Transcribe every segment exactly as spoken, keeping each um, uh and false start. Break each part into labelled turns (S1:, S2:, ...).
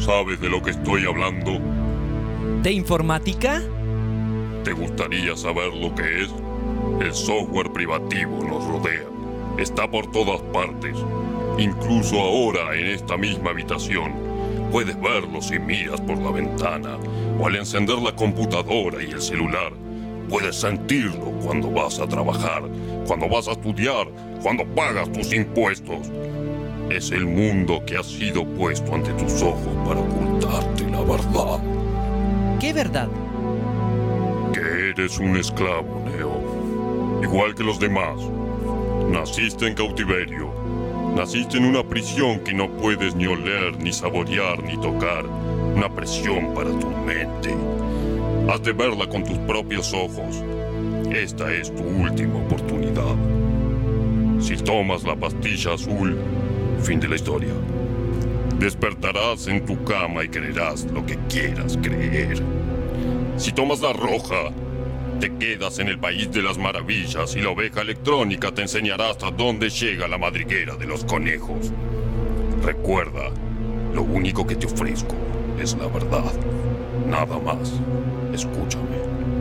S1: sabes de lo que estoy hablando?
S2: ¿De informática?
S1: ¿Te gustaría saber lo que es? El software privativo nos rodea. Está por todas partes. Incluso ahora, en esta misma habitación, puedes verlo si miras por la ventana. O al encender la computadora y el celular, puedes sentirlo cuando vas a trabajar, cuando vas a estudiar, cuando pagas tus impuestos. Es el mundo que ha sido puesto ante tus ojos para ocultarte la verdad.
S2: ¿Qué verdad?
S1: Que eres un esclavo, Neo. Igual que los demás. Naciste en cautiverio. Naciste en una prisión que no puedes ni oler, ni saborear, ni tocar. Una presión para tu mente. Has de verla con tus propios ojos. Esta es tu última oportunidad. Si tomas la pastilla azul, fin de la historia. Despertarás en tu cama y creerás lo que quieras creer. Si tomas la roja, te quedas en el país de las maravillas y la oveja electrónica te enseñará hasta dónde llega la madriguera de los conejos. Recuerda, lo único que te ofrezco es la verdad. Nada más. Escúchame.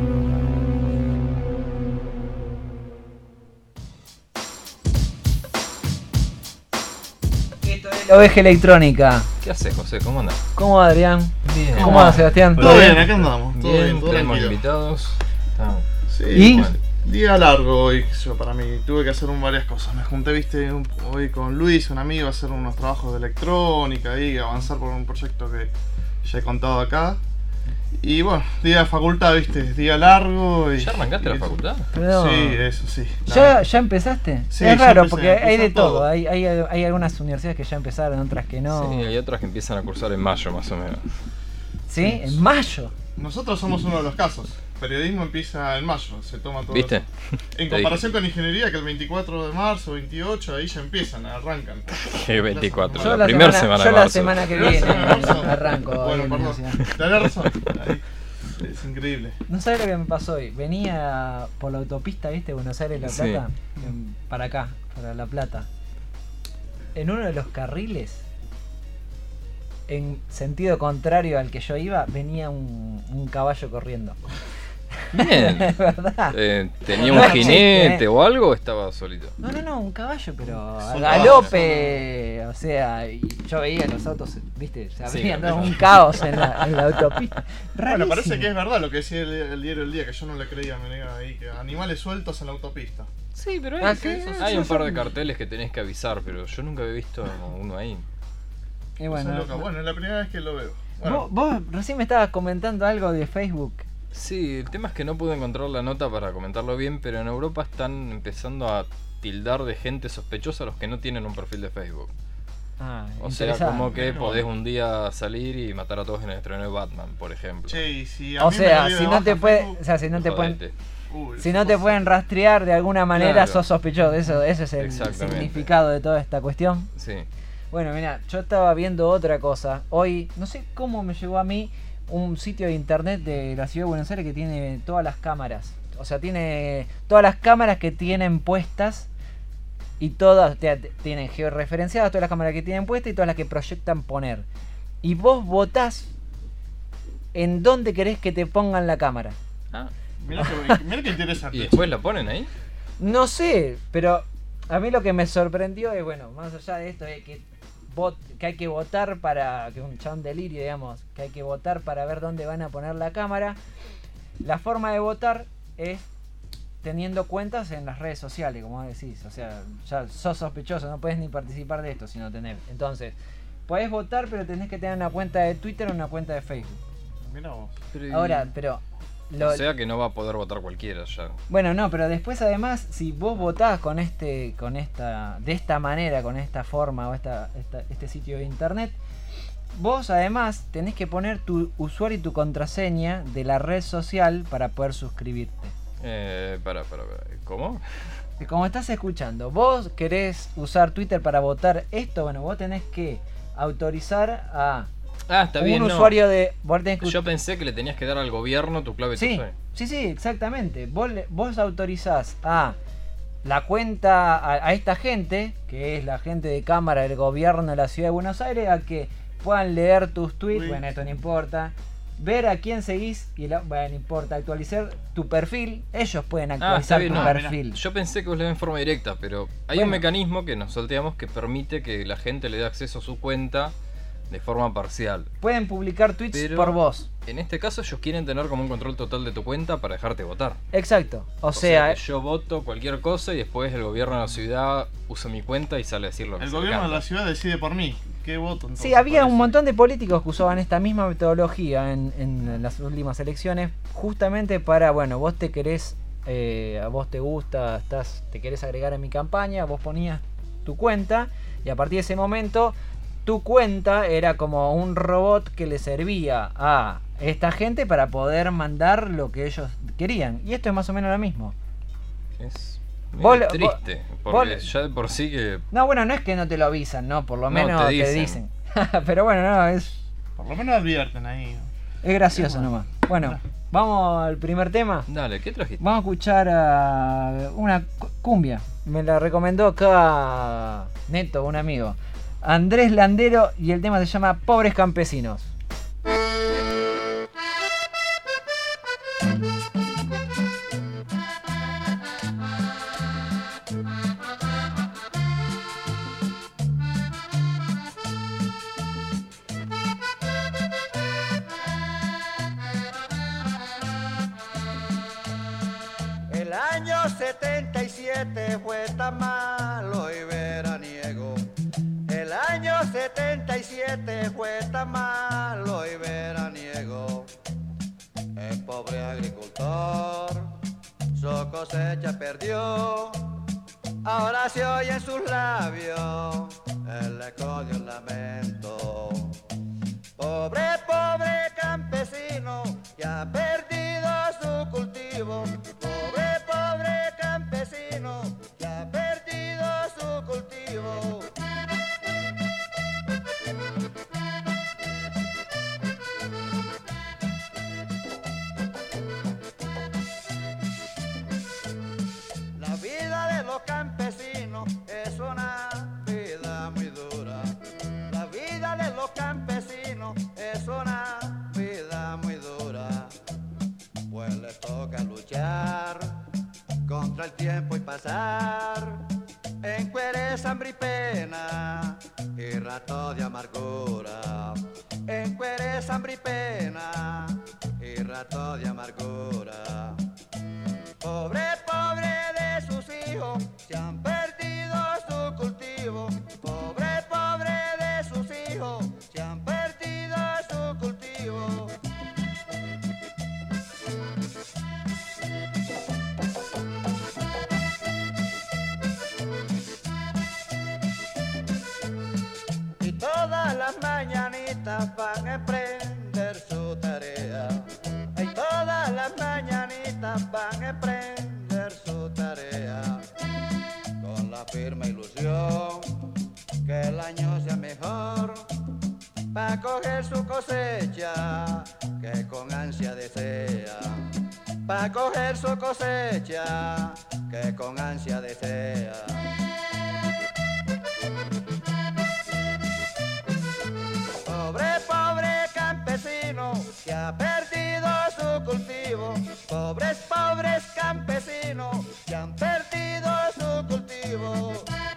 S3: La oveja electrónica.
S4: ¿Qué haces, José? ¿Cómo andas?
S3: ¿Cómo va, Adrián?
S4: Bien.
S3: ¿Cómo va, Sebastián?
S5: Todo bien, acá andamos. Todo
S4: Bien,
S5: bien, todo
S4: tenemos
S5: tranquilo.
S4: invitados. Estamos.
S5: Sí,
S3: ¿Y?
S5: bueno, día largo hoy, qué sé yo, para mí. Tuve que hacer un, varias cosas. Me junté, viste, un- hoy con Luis, un amigo, a hacer unos trabajos de electrónica y avanzar por un proyecto que ya he contado acá. Y bueno, día de facultad, viste, día largo y...
S4: ¿Ya arrancaste
S5: y
S4: la
S5: eso.
S4: facultad?
S3: Pero-
S5: Sí, eso sí.
S3: ¿Ya, ¿Ya empezaste?
S5: Sí,
S3: es
S5: ya
S3: raro
S5: empecé,
S3: porque hay de
S5: empezó
S3: todo.
S5: todo.
S3: Hay, hay, hay algunas universidades que ya empezaron, otras que no.
S4: Sí, hay otras que empiezan a cursar en mayo, más o menos.
S3: ¿Sí? En mayo.
S5: Nosotros somos uno de los casos. Periodismo empieza en mayo, se toma todo.
S4: ¿Viste?
S5: En
S4: Te
S5: comparación con ingeniería, que el veinticuatro de marzo, veintiocho, ahí ya empiezan, arrancan.
S4: Que veinticuatro,
S3: Yo
S4: la primera semana
S3: yo
S4: de
S3: la
S4: marzo.
S3: semana que
S5: Primera
S3: viene
S5: semana de marzo.
S3: arranco. ahí
S5: Bueno,
S3: en la
S5: perdón.
S3: universidad.
S5: Tenés razón. Ahí. Es increíble.
S3: No sabes lo que me pasó hoy. Venía por la autopista, ¿viste? Buenos Aires, La
S4: Sí.
S3: Plata. en- para acá, para La Plata. En uno de los carriles, en sentido contrario al que yo iba, venía un, un caballo corriendo.
S4: Bien.
S3: Es verdad.
S4: Eh, ¿Tenía
S3: No
S4: un
S3: es chiste,
S4: jinete
S3: eh.
S4: o algo o estaba solito?
S3: No, no, no, un caballo, pero a
S5: Son
S3: galope. O sea, y yo veía los autos, ¿viste? Se
S4: Sí,
S3: abrían,
S4: claro.
S3: ¿no? Un caos en la, en la autopista.
S5: Bueno,
S3: Rarísimo.
S5: parece que es verdad lo que decía el, el diario El Día, que yo no le creía, me negaba ahí, que animales sueltos en la autopista.
S4: Sí, pero hay,
S3: Ah, sí,
S4: hay un
S3: sí,
S4: par
S3: sí.
S4: de carteles que tenés que avisar, pero yo nunca había visto uno ahí.
S3: Y
S5: Bueno,
S3: bueno,
S5: loca. Bueno, es la primera vez que lo veo. Bueno,
S3: vos, vos recién me estabas comentando algo de Facebook.
S4: Sí, el tema es que no pude encontrar la nota para comentarlo bien, pero en Europa están empezando a tildar de gente sospechosa a los que no tienen un perfil de Facebook.
S3: Ah,
S4: O sea,
S3: interesante.
S4: como que
S5: Bueno.
S4: podés un día salir y matar a todos en el estreno de Batman, por ejemplo.
S5: che, y si a
S3: O
S5: mí me
S3: sea,
S5: lo dio
S3: si
S5: de
S3: no
S5: baja
S3: te puede,
S5: Facebook,
S3: o sea, si no te pueden,
S4: Jodete.
S5: uy,
S3: si no te
S5: cosa.
S3: pueden rastrear de alguna manera,
S4: Claro.
S3: sos sospechoso. Eso, ese es el
S4: Exactamente.
S3: significado de toda esta cuestión.
S4: Sí.
S3: Bueno, mira, yo estaba viendo otra cosa. Hoy, no sé cómo me llegó a mí un sitio de internet de la ciudad de Buenos Aires que tiene todas las cámaras. O sea, tiene todas las cámaras que tienen puestas y todas te- te- tienen georreferenciadas, todas las cámaras que tienen puestas y todas las que proyectan poner. Y vos votás en dónde querés que te pongan la cámara.
S4: Ah,
S5: Mirá que, mirá que interesante.
S4: ¿y después la ponen ahí?
S3: No sé, pero a mí lo que me sorprendió es, bueno, más allá de esto, es que, vot- que hay que votar para, que es un chabón delirio, digamos, que hay que votar para ver dónde van a poner la cámara. La forma de votar es teniendo cuentas en las redes sociales, como decís, o sea, ya sos sospechoso, no puedes ni participar de esto si no tenés. Entonces, podés votar, pero tenés que tener una cuenta de Twitter o una cuenta de Facebook.
S5: Mirá vos.
S4: Pero,
S3: Ahora, pero... lo-
S4: O sea que no va a poder votar cualquiera ya.
S3: Bueno, no, pero después además, si vos votás con este, con esta, de esta manera, con esta forma o esta, esta- este sitio de internet, vos además tenés que poner tu usuario y tu contraseña de la red social para poder suscribirte.
S4: Eh, para, para, para. ¿Cómo?
S3: Y como estás escuchando, vos querés usar Twitter para votar esto, bueno, vos tenés que autorizar a
S4: Ah, está
S3: un
S4: bien, no.
S3: usuario de... Vos tenés que
S4: Yo pensé que le tenías que dar al gobierno tu clave de
S3: Sí,
S4: usuario.
S3: sí, sí, exactamente. Vos, le- vos autorizás a la cuenta, a, a esta gente, que es la gente de cámara del gobierno de la ciudad de Buenos Aires, a que puedan leer tus tweets,
S5: Uy.
S3: bueno, esto no importa. Ver a quién seguís y la, bueno, no importa, actualizar tu perfil, ellos pueden
S4: Ah, está
S3: actualizar
S4: bien,
S3: tu
S4: no,
S3: perfil.
S4: Yo pensé que vos le ves en forma directa, pero hay
S3: Bueno.
S4: un mecanismo que nos salteamos que permite que la gente le dé acceso a su cuenta de forma parcial.
S3: Pueden publicar tweets
S4: Pero-
S3: por vos.
S4: En este caso ellos quieren tener como un control total de tu cuenta para dejarte votar.
S3: Exacto. O,
S4: O
S3: sea,
S4: que yo voto cualquier cosa y después el gobierno de la ciudad usa mi cuenta y sale a decir lo que
S5: El
S4: se le
S5: gobierno de
S4: canta.
S5: la ciudad decide por mí. ¿Qué voto entonces?
S3: sí, había un
S5: parece?
S3: montón de políticos que usaban esta misma metodología en, en las últimas elecciones, justamente para, bueno, vos te querés, eh, a vos te gusta, estás, te querés agregar a mi campaña, vos ponías tu cuenta y a partir de ese momento tu cuenta era como un robot que le servía a esta gente para poder mandar lo que ellos querían. Y esto es más o menos lo mismo.
S4: Es medio
S3: Vos le-
S4: triste,
S3: vos-
S4: porque
S3: vos-
S4: ya de por sí que...
S3: No, bueno, no es que no te lo avisan, ¿no? Por lo
S4: No,
S3: menos
S4: te
S3: te
S4: dicen.
S3: dicen. Pero bueno, no, es,
S5: Por lo menos advierten ahí.
S3: es gracioso nomás. Bueno, vamos al primer tema.
S4: Dale, ¿qué trajiste?
S3: Vamos a escuchar a una cu- cumbia. Me la recomendó acá Neto, un amigo. Andrés Landero y el tema se llama Pobres Campesinos.
S6: El año setenta y siete fue tan malo y veraniego. El año setenta y siete fue tan malo y veraniego. El pobre agricultor su cosecha perdió. Ahora se oye en sus labios el eco de un lamento. Pobre, pobre campesino que ha perdido su cultivo. Pobre, pobre campesino que ha perdido su cultivo. La vida de los campesinos es una vida muy dura. La vida de los campesinos es una vida muy dura. Pues les toca luchar contra el tiempo y pasar en cueres, hambre y pena y rato de amargura. En cueres, hambre y pena y rato de amargura. Pobre, pobre de sus hijos, se han perdido su cultivo. Pobre, pobre de sus hijos, se han perdido su cultivo. Y todas las mañanitas van a emprender su tarea. Y todas las mañanitas van a emprender su tarea. Con la firme ilusión que el año sea mejor. Pa' coger su cosecha que con ansia desea. Pa' coger su cosecha que con ansia desea. Pobre, pobre campesino que ha perdido su cultivo. Pobres, pobres campesinos que han perdido su cultivo.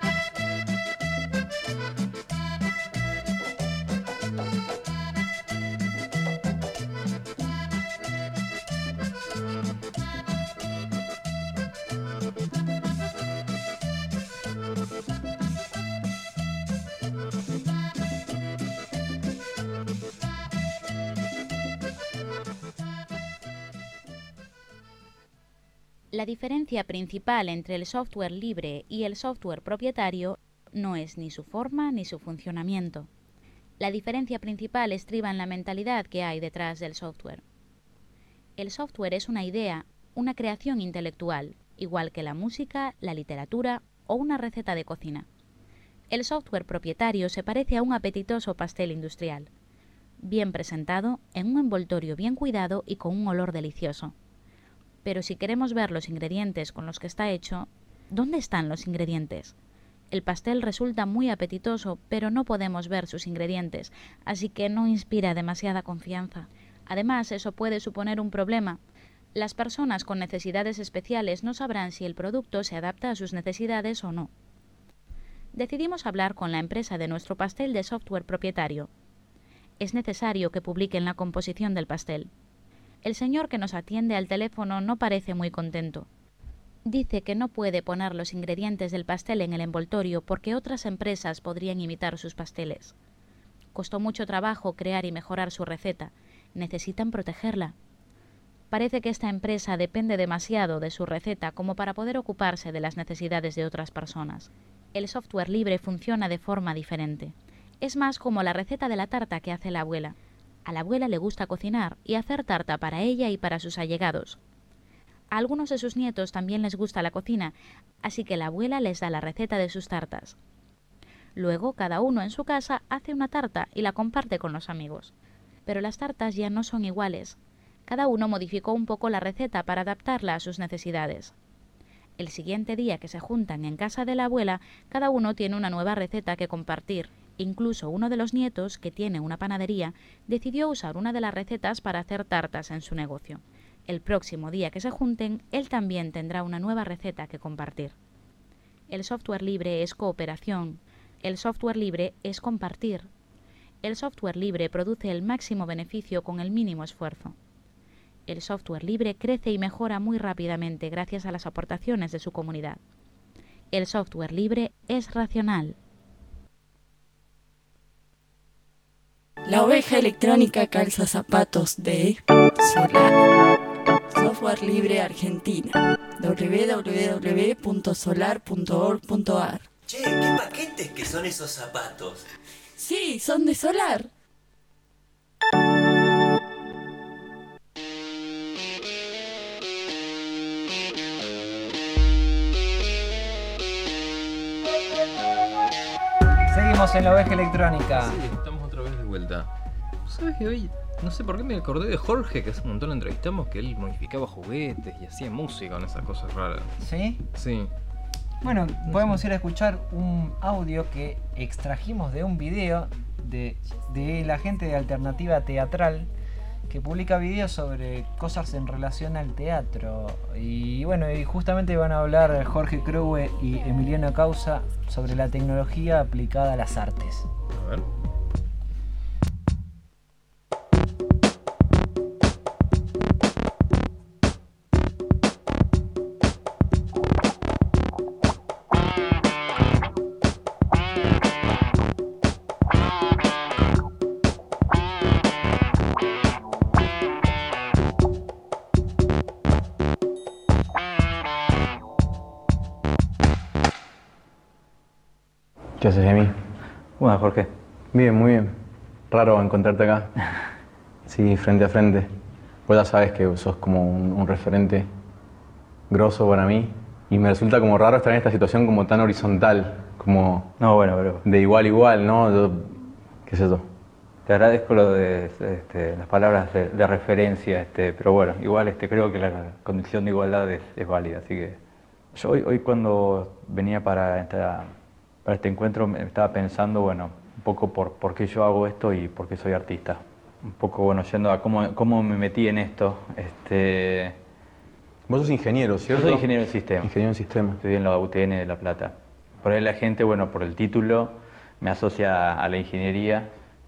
S7: La diferencia principal entre el software libre y el software propietario no es ni su forma ni su funcionamiento. La diferencia principal estriba en la mentalidad que hay detrás del software. El software es una idea, una creación intelectual, igual que la música, la literatura o una receta de cocina. El software propietario se parece a un apetitoso pastel industrial, bien presentado, en un envoltorio bien cuidado y con un olor delicioso. Pero si queremos ver los ingredientes con los que está hecho, ¿dónde están los ingredientes? El pastel resulta muy apetitoso, pero no podemos ver sus ingredientes, así que no inspira demasiada confianza. Además, eso puede suponer un problema. Las personas con necesidades especiales no sabrán si el producto se adapta a sus necesidades o no. Decidimos hablar con la empresa de nuestro pastel de software propietario. Es necesario que publiquen la composición del pastel. El señor que nos atiende al teléfono no parece muy contento. Dice que no puede poner los ingredientes del pastel en el envoltorio porque otras empresas podrían imitar sus pasteles. Costó mucho trabajo crear y mejorar su receta. Necesitan protegerla. Parece que esta empresa depende demasiado de su receta como para poder ocuparse de las necesidades de otras personas. El software libre funciona de forma diferente. Es más como la receta de la tarta que hace la abuela. A la abuela le gusta cocinar y hacer tarta para ella y para sus allegados. A algunos de sus nietos también les gusta la cocina, así que la abuela les da la receta de sus tartas. Luego, cada uno en su casa hace una tarta y la comparte con los amigos. Pero las tartas ya no son iguales. Cada uno modificó un poco la receta para adaptarla a sus necesidades. El siguiente día que se juntan en casa de la abuela, cada uno tiene una nueva receta que compartir. Incluso uno de los nietos, que tiene una panadería, decidió usar una de las recetas para hacer tartas en su negocio. El próximo día que se junten, él también tendrá una nueva receta que compartir. El software libre es cooperación. El software libre es compartir. El software libre produce el máximo beneficio con el mínimo esfuerzo. El software libre crece y mejora muy rápidamente gracias a las aportaciones de su comunidad. El software libre es racional.
S8: La oveja electrónica calza zapatos de Solar. Software libre Argentina. doble u doble u doble u punto solar punto org punto a r.
S9: Che, ¿qué paquetes que son esos zapatos?
S8: Sí, son de Solar.
S3: Seguimos en la oveja electrónica.
S4: Sí, estamos otra vez de vuelta. ¿Sabes que hoy, no sé por qué me acordé de Jorge, que hace un montón lo entrevistamos, que él modificaba juguetes y hacía música con esas cosas raras?
S3: ¿Sí?
S4: Sí.
S3: Bueno, podemos ir a escuchar un audio que extrajimos de un video de, de la gente de Alternativa Teatral, que publica videos sobre cosas en relación al teatro. Y bueno, y justamente van a hablar Jorge Crowe y Emiliano Causa sobre la tecnología aplicada a las artes.
S4: A ver.
S10: ¿Qué haces, Emi?
S11: Bueno, Jorge.
S10: Bien, muy bien. Raro encontrarte acá. Sí, frente a frente. Vos ya sabes que sos como un, un referente grosso para mí. Y me resulta como raro estar en esta situación como tan horizontal. Como
S11: no, bueno, pero...
S10: de igual a igual, ¿no? Yo, qué sé yo.
S11: Te agradezco lo de este, las palabras de, de referencia, este, pero bueno, igual este, creo que la condición de igualdad es, es válida. Así que yo hoy, hoy cuando venía para esta... Para este encuentro me estaba pensando, bueno, un poco por, por qué yo hago esto y por qué soy artista. Un poco, bueno, yendo a cómo, cómo me metí en esto. Este...
S10: Vos sos ingeniero, ¿cierto?
S11: Yo soy ingeniero en sistemas.
S10: Ingeniero en sistemas.
S11: Estudié en la U T N de La Plata. Por ahí la gente, bueno, por el título, me asocia a la ingeniería.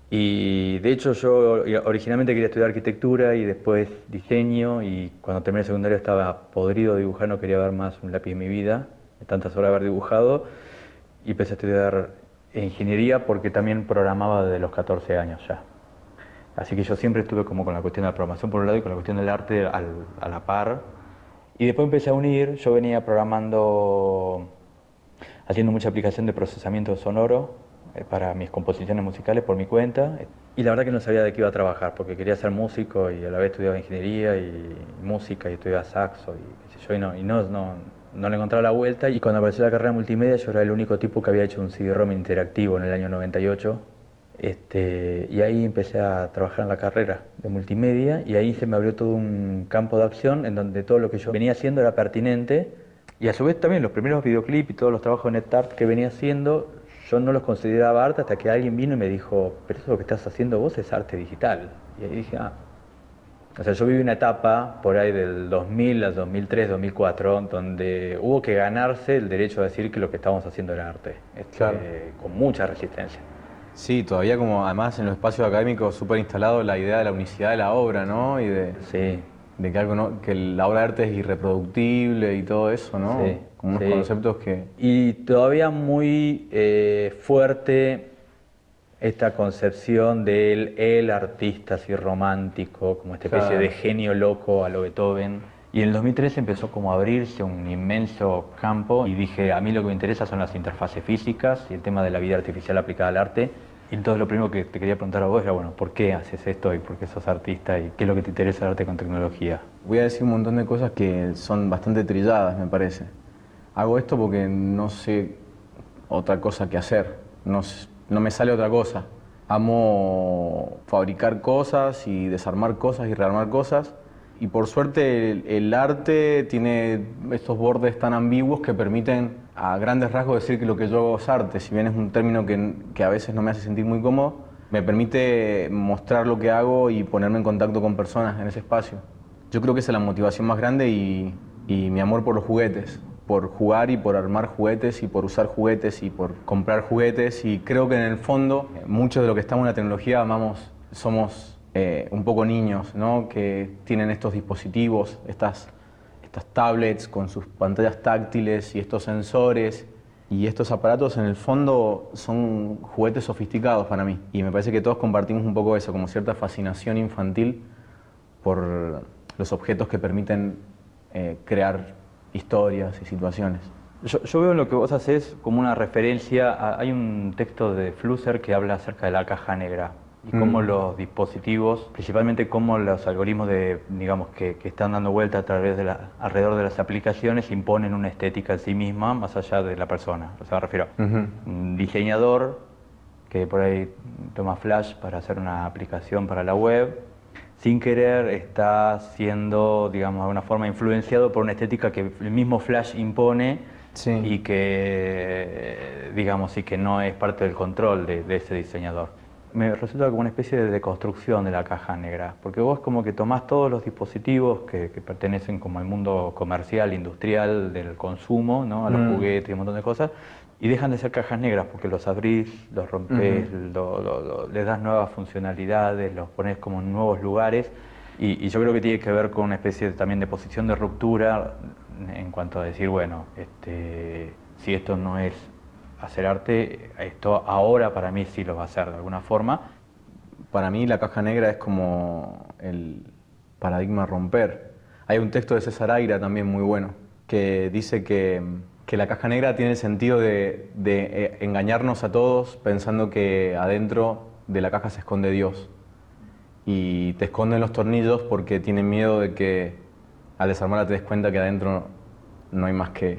S11: Y de hecho yo originalmente quería estudiar arquitectura y después diseño. Y cuando terminé el secundario estaba podrido de dibujar, no quería ver más un lápiz en mi vida, de tantas horas de haber dibujado. Y empecé a estudiar ingeniería porque también programaba desde los catorce años ya. Así que yo siempre estuve como con la cuestión de la programación por un lado y con la cuestión del arte al, a la par. Y después empecé a unir, yo venía programando, haciendo mucha aplicación de procesamiento sonoro eh, para mis composiciones musicales por mi cuenta. Y la verdad que no sabía de qué iba a trabajar porque quería ser músico y a la vez estudiaba ingeniería y música y estudiaba saxo y qué sé yo. Y no, y no, no No le encontraba la vuelta y cuando apareció la carrera multimedia yo era el único tipo que había hecho un C D ROM interactivo en el año noventa y ocho. Este, y ahí empecé a trabajar en la carrera de multimedia y ahí se me abrió todo un campo de acción en donde todo lo que yo venía haciendo era pertinente Y a su vez también los primeros videoclips y todos los trabajos de NetArt que venía haciendo, yo no los consideraba arte hasta que alguien vino y me dijo, pero eso que estás haciendo vos es arte digital. Y ahí dije, ah. O sea, yo viví una etapa por ahí del dos mil al dos mil tres, dos mil cuatro, donde hubo que ganarse el derecho a decir que lo que estábamos haciendo era arte, este,
S10: Claro.
S11: con mucha resistencia.
S10: Sí, todavía como además en los espacios académicos súper instalado la idea de la unicidad de la obra, ¿no? Y de,
S11: Sí.
S10: de que, algo no, que la obra de arte es irreproductible y todo eso, ¿no?
S11: Sí,
S10: Como unos
S11: sí.
S10: conceptos que...
S11: Y todavía muy eh, fuerte esta concepción del el artista así romántico, como esta especie
S10: Claro.
S11: de genio loco a lo Beethoven. Y en el dos mil trece empezó como a abrirse un inmenso campo y dije, a mí lo que me interesa son las interfaces físicas y el tema de la vida artificial aplicada al arte. Y entonces lo primero que te quería preguntar a vos era, bueno, ¿por qué haces esto y por qué sos artista y qué es lo que te interesa el arte con tecnología?
S10: Voy a decir un montón de cosas que son bastante trilladas, me parece. Hago esto porque no sé otra cosa que hacer, no, s- no me sale otra cosa. Amo fabricar cosas y desarmar cosas y rearmar cosas. Y por suerte el, el arte tiene estos bordes tan ambiguos que permiten a grandes rasgos decir que lo que yo hago es arte. Si bien es un término que, que a veces no me hace sentir muy cómodo, me permite mostrar lo que hago y ponerme en contacto con personas en ese espacio. Yo creo que esa es la motivación más grande y, y mi amor por los juguetes, por jugar y por armar juguetes y por usar juguetes y por comprar juguetes. Y creo que en el fondo muchos de lo que estamos en la tecnología amamos, somos eh, un poco niños, ¿no? Que tienen estos dispositivos, estas, estas tablets con sus pantallas táctiles y estos sensores. Y estos aparatos en el fondo son juguetes sofisticados para mí. Y me parece que todos compartimos un poco eso, como cierta fascinación infantil por los objetos que permiten eh, crear historias y situaciones.
S11: Yo, yo veo en lo que vos haces como una referencia a, hay un texto de Flusser que habla acerca de la caja negra y
S10: Mm.
S11: cómo los dispositivos, principalmente cómo los algoritmos de, digamos, que, que están dando vuelta a través de la, alrededor de las aplicaciones imponen una estética en sí misma más allá de la persona. O sea, me refiero a
S10: Ujú.
S11: un diseñador que por ahí toma Flash para hacer una aplicación para la web, sin querer está siendo, digamos, de alguna forma influenciado por una estética que el mismo Flash impone
S10: Sí.
S11: y que, digamos, y que no es parte del control de, de ese diseñador. Me resulta como una especie de deconstrucción de la caja negra, porque vos como que tomás todos los dispositivos que, que pertenecen como al mundo comercial, industrial, del consumo, ¿no? A los
S10: Mm.
S11: juguetes y un montón de cosas, y dejan de ser cajas negras porque los abrís, los rompés,
S10: Ujú.
S11: lo- lo- lo- les das nuevas funcionalidades, los pones como en nuevos lugares, y, y yo creo que tiene que ver con una especie de- también de posición de ruptura en cuanto a decir, bueno, este, si esto no es hacer arte, esto ahora para mí sí lo va a hacer de alguna forma.
S10: Para mí la caja negra es como el paradigma a romper. Hay un texto de César Aira también muy bueno, que dice que, que la caja negra tiene el sentido de, de eh, engañarnos a todos pensando que adentro de la caja se esconde Dios. Y te esconden los tornillos porque tienen miedo de que al desarmarla te des cuenta que adentro no hay más que,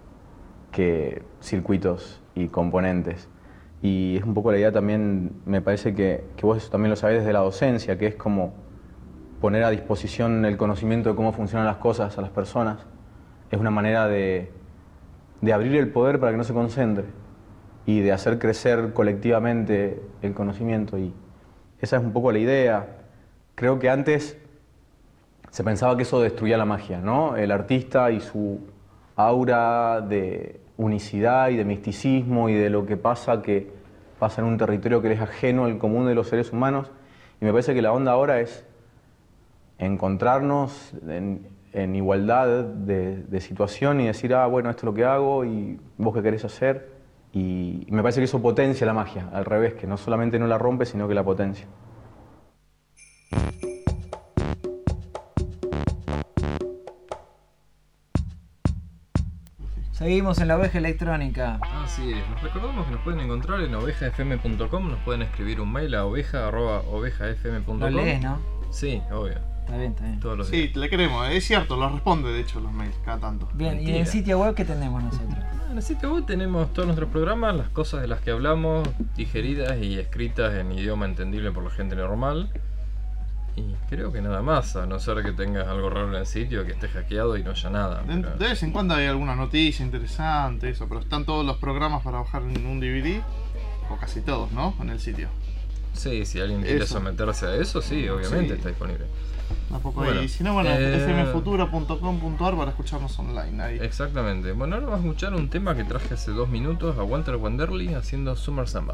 S10: que circuitos y componentes. Y es un poco la idea también, me parece que, que vos eso también lo sabés desde la docencia, que es como poner a disposición el conocimiento de cómo funcionan las cosas a las personas. Es una manera de, de abrir el poder para que no se concentre y de hacer crecer colectivamente el conocimiento. Y esa es un poco la idea. Creo que antes se pensaba que eso destruía la magia, ¿no? El artista y su aura de unicidad y de misticismo y de lo que pasa, que pasa en un territorio que es ajeno al común de los seres humanos. Y me parece que la onda ahora es encontrarnos en, en igualdad de, de situación y decir, ah, bueno, esto es lo que hago y vos qué querés hacer. Y, y me parece que eso potencia la magia, al revés, que no solamente no la rompe, sino que la potencia.
S3: Seguimos en la oveja electrónica.
S4: Así es, nos recordamos que nos pueden encontrar en oveja f m punto com, nos pueden escribir un mail a oveja arroba oveja f m punto com.
S3: Lo lees, ¿no?
S4: Sí, obvio.
S3: Está bien, está bien.
S4: Todos los
S5: Sí,
S4: días.
S5: le queremos, es cierto, los responde de hecho los mails cada tanto.
S3: Bien, ¿y en
S4: Mentira.
S3: el sitio web qué tenemos nosotros?
S4: En el sitio web tenemos todos nuestros programas, las cosas de las que hablamos, digeridas y escritas en idioma entendible por la gente normal. Y creo que nada más, a no ser que tengas algo raro en el sitio, que esté hackeado y no haya nada.
S5: De,
S4: pero...
S5: de vez en cuando hay alguna noticia interesante, eso, pero están todos los programas para bajar en un D V D, o casi todos, ¿no? En el sitio.
S4: Sí, si alguien quiere
S5: Eso.
S4: someterse a eso, sí, obviamente
S5: Sí.
S4: está disponible.
S5: Tampoco
S4: Bueno,
S5: hay. Si no, bueno,
S4: eh,
S5: f m futura punto com punto a r para escucharnos online ahí.
S4: Exactamente. Bueno, ahora vamos a escuchar un tema que traje hace dos minutos a Walter Wanderley haciendo Summer Samba.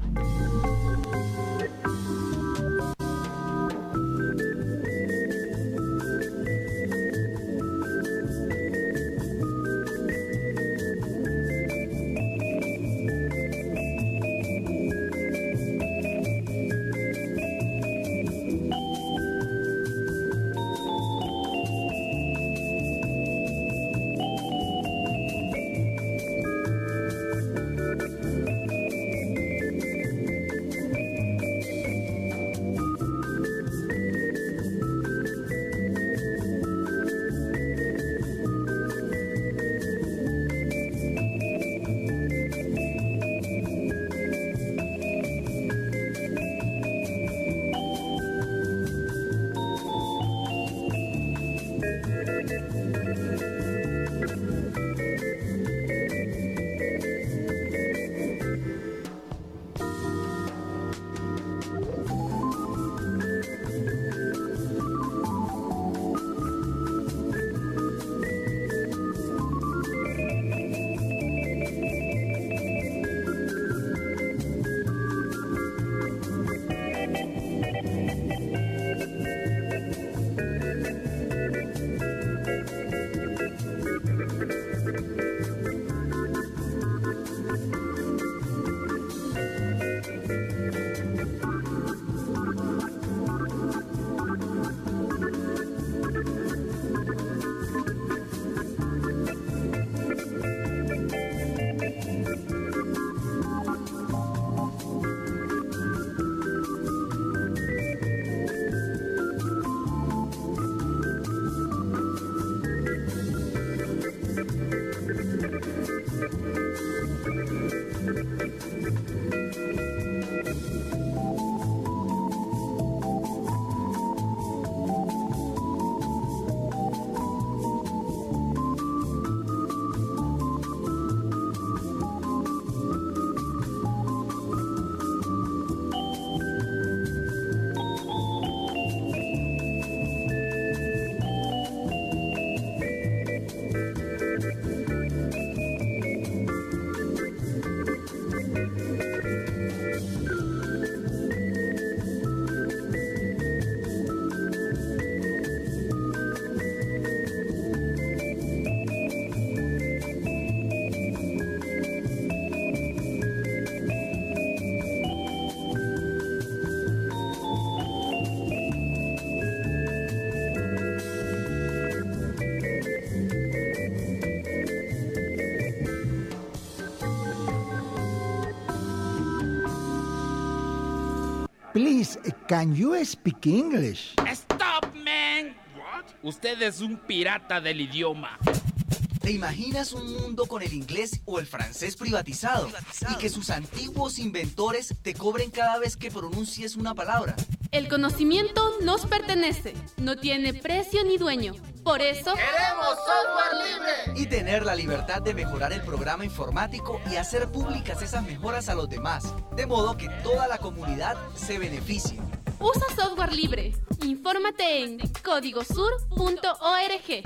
S12: Please, can you speak English?
S13: Stop, man. What? Usted es un pirata del idioma.
S14: ¿Te imaginas un mundo con el inglés o el francés privatizado, privatizado y que sus antiguos inventores te cobren cada vez que pronuncies una palabra?
S15: El conocimiento nos pertenece, no tiene precio ni dueño. Por eso
S14: ¡queremos software libre! Y tener la libertad de mejorar el programa informático y hacer públicas esas mejoras a los demás, de modo que toda la comunidad se beneficie.
S15: Usa software libre. Infórmate en código sur punto org.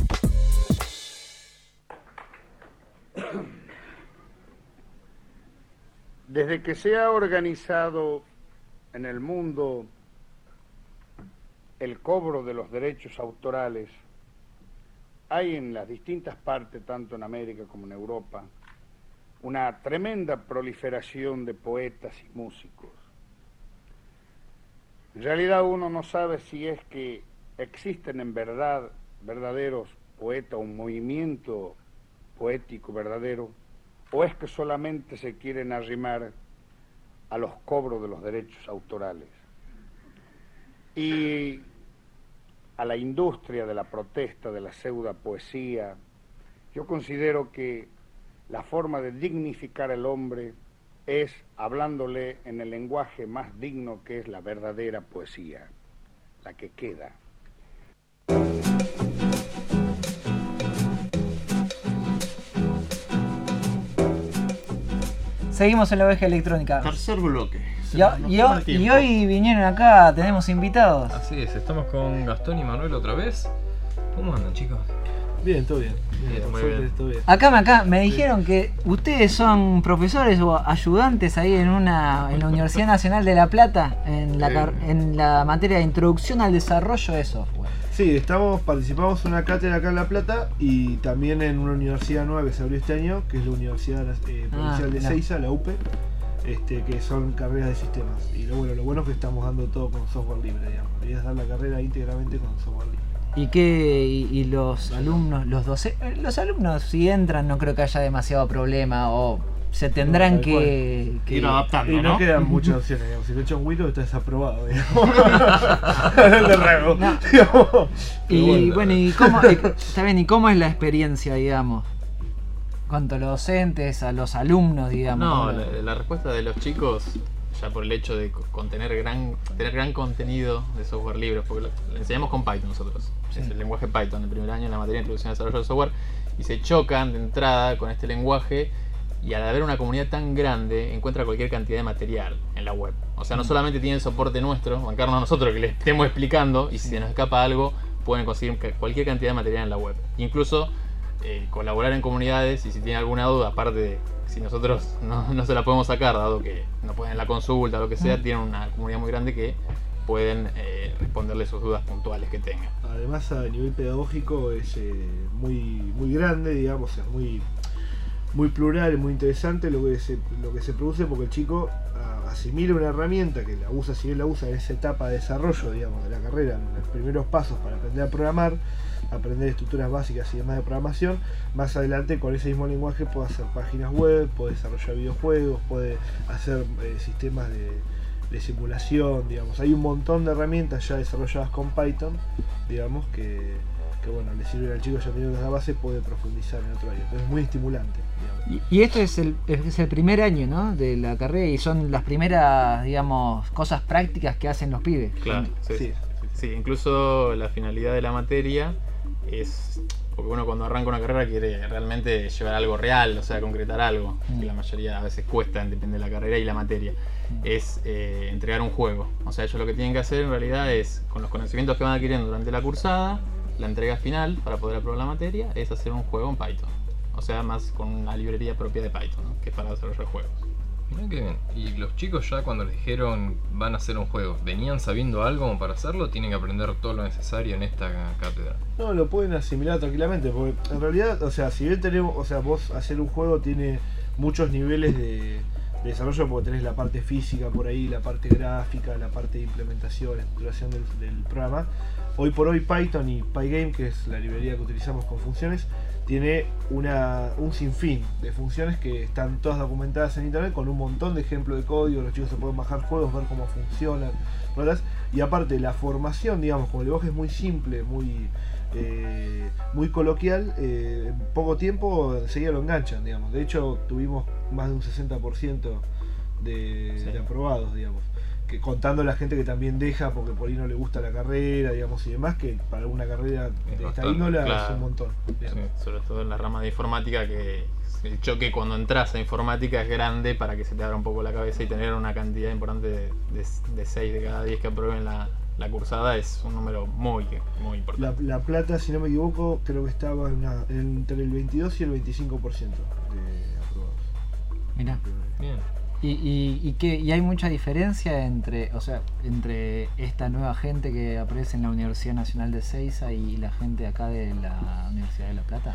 S16: Desde que se ha organizado en el mundo el cobro de los derechos autorales, hay en las distintas partes, tanto en América como en Europa, una tremenda proliferación de poetas y músicos. En realidad uno no sabe si es que existen en verdad verdaderos poetas, un movimiento poético verdadero, o es que solamente se quieren arrimar a los cobros de los derechos autorales y a la industria de la protesta, de la pseudo poesía. Yo considero que la forma de dignificar al hombre es hablándole en el lenguaje más digno, que es la verdadera poesía. la que queda.
S3: Seguimos en la oveja electrónica.
S5: Tercer bloque.
S3: Y, y, y hoy vinieron acá, tenemos invitados.
S4: Así es, estamos con Gastón y Manuel otra vez. ¿Cómo andan, chicos?
S17: Bien, todo bien. bien,
S4: bien muy bien.
S17: Todo bien.
S3: Acá, acá me dijeron que ustedes son profesores o ayudantes ahí en una en la Universidad Nacional de La Plata en la,
S17: Eh.
S3: en la materia de introducción al desarrollo de software.
S17: Sí, estamos, participamos en una cátedra acá en La Plata y también en una universidad nueva que se abrió este año, que es la Universidad eh, Provincial
S3: Ah,
S17: de
S3: mirá.
S17: Seiza, la U P E, este, que son carreras de sistemas. Y lo bueno, lo bueno es que estamos dando todo con software libre, digamos. La idea es dar la carrera íntegramente con software libre.
S3: ¿Y qué y, y los alumnos, los docentes, los alumnos si entran no creo que haya demasiado problema o se tendrán
S17: Tal
S3: que, que
S17: y no quedan muchas opciones, digamos. Si le echan Windows está desaprobado, digamos. de rego,
S3: No.
S17: digamos.
S3: Y
S17: Pero
S3: bueno,
S17: bueno.
S3: y cómo y- está bien, y cómo es la experiencia, digamos, cuanto a los docentes, a los alumnos, digamos.
S4: No,
S3: ¿Cómo-
S4: la, la respuesta de los chicos, ya por el hecho de co- contener gran, tener gran contenido de software libre, porque lo, le enseñamos con Python nosotros,
S3: Sí.
S4: es el lenguaje Python el primer año en la materia de introducción al desarrollo de software, y se chocan de entrada con este lenguaje, y al haber una comunidad tan grande, encuentra cualquier cantidad de material en la web. O sea, no
S3: Mm.
S4: solamente tienen el soporte nuestro, bancarnos a nosotros que les estemos explicando, y si se nos escapa algo, pueden conseguir ca- cualquier cantidad de material en la web. Incluso eh, colaborar en comunidades, y si tienen alguna duda, aparte de si nosotros no, no se la podemos sacar, dado que no pueden la consulta o lo que sea,
S17: Mm.
S4: tienen una comunidad muy grande que pueden eh, responderle sus dudas puntuales que tengan.
S17: Además a nivel pedagógico es eh, muy, muy grande, digamos, es muy, muy plural, muy interesante lo que se, lo que se produce porque el chico a, asimila una herramienta que la usa, si bien la usa en esa etapa de desarrollo, digamos, de la carrera, en los primeros pasos para aprender a programar, aprender estructuras básicas y demás de programación, más adelante con ese mismo lenguaje puede hacer páginas web, puede desarrollar videojuegos, puede hacer eh, sistemas de, de simulación, digamos. Hay un montón de herramientas ya desarrolladas con Python, digamos, que, que bueno, le sirven al chico ya teniendo esa base, puede profundizar en otro área. Entonces es muy estimulante, digamos.
S3: Y, y esto es el, es el primer año, ¿no? De la carrera y son las primeras, digamos, cosas prácticas que hacen los pibes.
S4: Claro, sí, sí. Sí, incluso la finalidad de la materia es, porque uno cuando arranca una carrera quiere realmente llevar algo real, o sea, concretar algo, que la mayoría a veces cuesta, depende de la carrera y la materia, es eh, entregar un juego. O sea, ellos lo que tienen que hacer en realidad es, con los conocimientos que van adquiriendo durante la cursada, la entrega final para poder aprobar la materia es hacer un juego en Python. O sea, más con una librería propia de Python, ¿no? Que es para desarrollar juegos.
S18: Mirá qué bien. ¿Y los chicos ya cuando les dijeron van a hacer un juego, venían sabiendo algo como para hacerlo o tienen que aprender todo lo necesario en esta cátedra?
S17: No, lo pueden asimilar tranquilamente, porque en realidad, o sea, si bien tenemos, o sea, vos hacer un juego tiene muchos niveles de, de desarrollo, porque tenés la parte física por ahí, la parte gráfica, la parte de implementación, estructuración del, del programa. Hoy por hoy Python y Pygame, que es la librería que utilizamos con funciones, tiene una, un sinfín de funciones que están todas documentadas en internet con un montón de ejemplos de código. Los chicos se pueden bajar juegos, ver cómo funcionan, ¿verdad? Y aparte la formación, digamos, como el lenguaje es muy simple, muy eh, muy coloquial, eh, en poco tiempo enseguida lo enganchan, digamos. De hecho tuvimos más de un sesenta por ciento de,
S4: Sí.
S17: de aprobados, digamos, que contando la gente que también deja porque por ahí no le gusta la carrera, digamos, y demás, que para una carrera de esta
S4: bastante,
S17: índole
S4: claro.
S17: es un montón, digamos.
S4: Sí, sobre todo en la rama de informática, que el choque cuando entras a informática es grande para que se te abra un poco la cabeza, y tener una cantidad importante de, de seis de cada diez que aprueben la, la cursada es un número muy, muy importante.
S17: La, la Plata, si no me equivoco, creo que estaba en una- entre el veintidós y el veinticinco por ciento de aprobados.
S3: Mirá.
S4: Bien.
S3: ¿Y, y, y, qué, ¿Y hay mucha diferencia entre, o sea, entre esta nueva gente que aparece en la Universidad Nacional de Seiza y la gente acá de la Universidad de La Plata?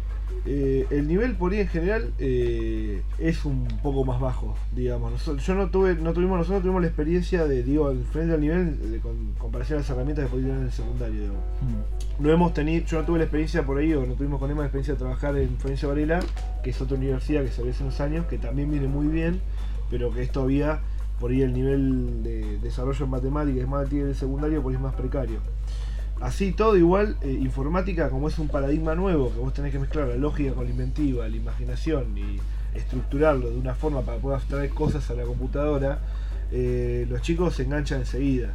S17: Eh, el nivel por ahí en general eh, es un poco más bajo, digamos. Nosotros, yo no tuve, no tuvimos, nosotros tuvimos la experiencia de, digo, frente al nivel de con comparación a las herramientas que podían en el secundario, digamos. No hemos tenido, yo no tuve la experiencia por ahí, o no tuvimos con Emma la experiencia de trabajar en Florencio Varela, que es otra universidad que salió hace unos años, que también viene muy bien, pero que es todavía por ahí el nivel de desarrollo en matemáticas, más que el secundario, por ahí es más precario. Así todo igual, eh, informática, como es un paradigma nuevo, que vos tenés que mezclar la lógica con la inventiva, la imaginación y estructurarlo de una forma para poder traer cosas a la computadora, eh, los chicos se enganchan enseguida,